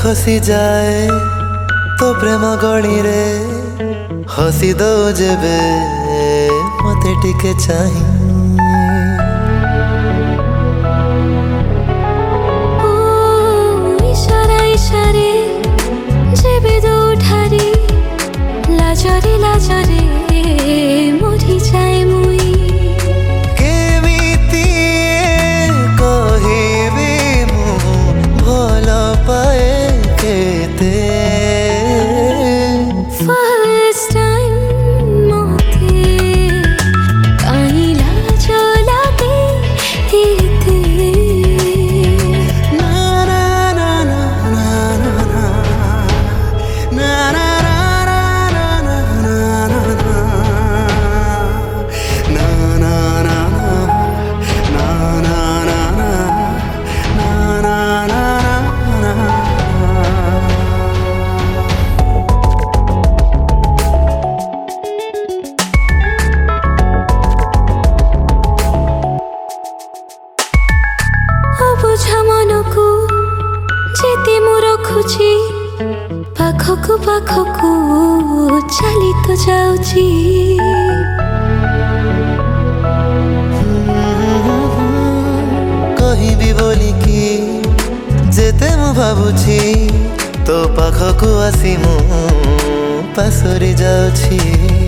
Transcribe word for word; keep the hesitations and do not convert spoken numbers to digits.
खसी जाए तो प्रेम गणी रे हसी दो जेबे मते टिके चाही इशारा इशारे जेबे दो ठारी लाजरे लाजरे मरी जाए मुई केमिति कहिबी मु भल पाए केते फर्स्ट टाइम मते काई लाज लागे एते ना ना ना ना ना ना ना बुझा मनकु जेते मु रखुची पाखकु पाखकु चली तो जाउची कहिबी बोली कि जेते मु भाबुची तो पाखकु आसी मु पासरी जाउची।